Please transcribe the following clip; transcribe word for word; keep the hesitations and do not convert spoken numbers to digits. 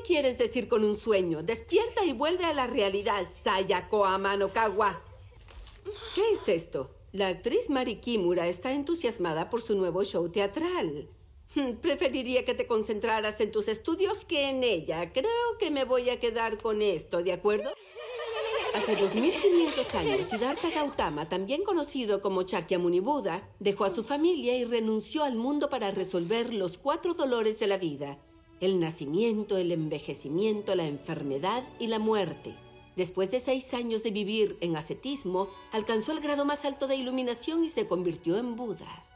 quieres decir con un sueño? Despierta y vuelve a la realidad, Sayako Amanokawa. ¿Qué es esto? La actriz Mari Kimura está entusiasmada por su nuevo show teatral. Preferiría que te concentraras en tus estudios que en ella. Creo que me voy a quedar con esto, ¿de acuerdo? Hace dos mil quinientos años, Siddhartha Gautama, también conocido como Shakyamuni Buda, dejó a su familia y renunció al mundo para resolver los cuatro dolores de la vida: el nacimiento, el envejecimiento, la enfermedad y la muerte. Después de seis años de vivir en ascetismo, alcanzó el grado más alto de iluminación y se convirtió en Buda.